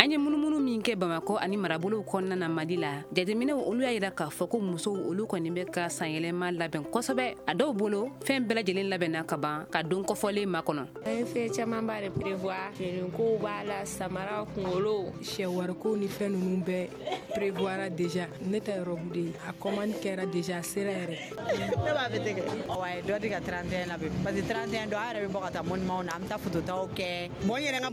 an ye munumunu min kɛ Bamako ani marabolo kɔnɔna na Mali la jateminɛw olu y'a yira k'a fɔ ko musow olu kɔni bɛ ka sanyɛlɛma labɛn kosɛbɛ a dɔw bolo fɛn bɛɛ lajɛlen labɛnna ka ban ka don kɔfɔlen makɔnɔ an fɛn caman b'a de prévoir ko b'a la samara kunkolo sɛwariko ni fɛn ninnu bɛɛ prévoir déjà ne ta robe de a commande kɛra déjà sera yɛrɛ ne b'a fɛ tigɛ ouais dɔ di ka 31 labɛn parce que 31 dɔ a yɛrɛ bɛ bɔ ka taa monument na an bɛ taa phototaw kɛ bon n yɛrɛ ka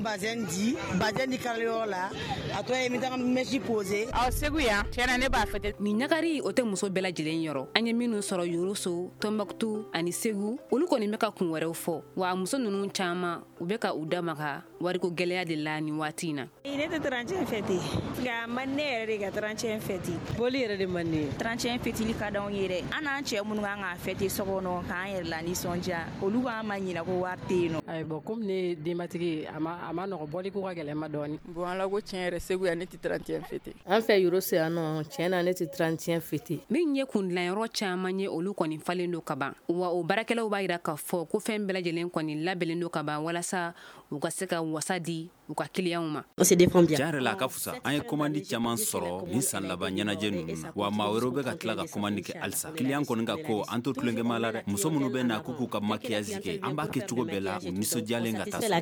bazin di kaliyɔrɔ la a tɔ ye n bɛ taa mèche poser Segu yan tiɲɛna ne b'a fɛ ni ɲagari o tɛ muso bɛɛ lajɛlen yɔrɔ an ye minnu sɔrɔ Yoroso Tombouctou ani Segu olu kɔni bɛ ka kun wɛrɛw fɔ wa muso ninnu caman u bɛ ka u damaga wariko gɛlɛya de la nin waati in na ne tɛ 31 fêter nka man ne yɛrɛ de ka 31 fêter boli yɛrɛ de man ne 31 fêtili ka d'anw ye dɛ an n'an cɛ minnu kan ka fêter so kɔnɔ k'an yɛrɛ la nisɔndiya olu b'an ma ɲina ko wari tɛ yen nɔ ayiwa comme ne denbatigi a ma nɔgɔ bɔli ko ka gɛlɛn ma dɔɔni bon ala ko tiɲɛ yɛrɛ Segu yan ne tɛ 31 fêter an fɛ Yoroso yan nɔ tiɲɛ na ne tɛ 31 fêter min ye kundilayɔrɔ caman ye olu kɔni falen don ka ban wa o baarakɛlaw b'a yira k'a fɔ ko fɛn bɛɛ lajɛlen kɔni labɛnnen don ka ban walasa u ka se ka wasa di u ka clients ma tiɲɛ yɛrɛ la a ka fusa an ye commande caman sɔrɔ nin san laban ɲɛnajɛ ninnu na wa maa wɛrɛw bɛ ka tila ka commande kɛ halisa client kɔni ka ko an to tulonkɛma la dɛ muso minnu bɛ na k'u ka maquillage kɛ an b'a kɛ cogo bɛɛ la u nisɔndiyalen ka taa so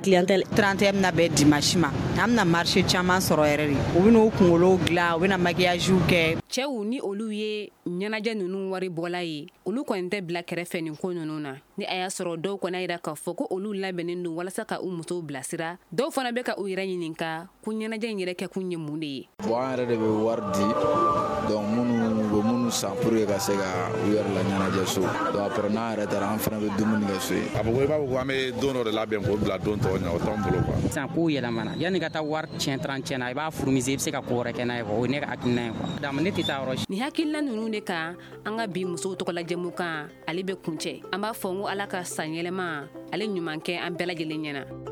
31 bɛna bɛn dimanche ma an bɛna marché caman sɔrɔ yɛrɛ de u bɛna u kunkolo dilan u bɛna maquillage kɛ cɛw ni olu ye ɲɛnajɛ ninnu wari bɔla ye olu kɔni tɛ bila kɛrɛfɛ nin ko ninnu na ni a y'a sɔrɔ dɔw kɔni yira k'a fɔ ko olu labɛnnen don walasa ka u musow bilasira dɔw fana bɛ ka u yɛrɛ ɲininka ko ɲɛnajɛ in yɛrɛ kɛ kun ye mun de ye bon an yɛrɛ de bɛ wari di donc minnu san pour que ka se ka u yɛrɛ la ɲɛnajɛ so donc après n'an yɛrɛ taara an fana bɛ dumuni kɛ so yen a fɔ ko i b'a fɔ ko an bɛ don dɔ de labɛn k'o bila don tɔw ɲɛ o t'anw bolo quoi sisan kow yɛlɛmana yanni ka taa wari tiɲɛ na i b'a furumise i bɛ se ka ko wɛrɛ kɛ n'a ye o ye ne ka hakilina ye quoi donc ne tɛ taa yɔrɔ si ni hakilina ninnu de kan an ka bi musow tɔgɔ lajɛmu kan ale bɛ kuncɛ an b'a fɔ n ko ala ka sanyɛlɛma ale ɲuman kɛ an bɛɛ lajɛlen ɲɛna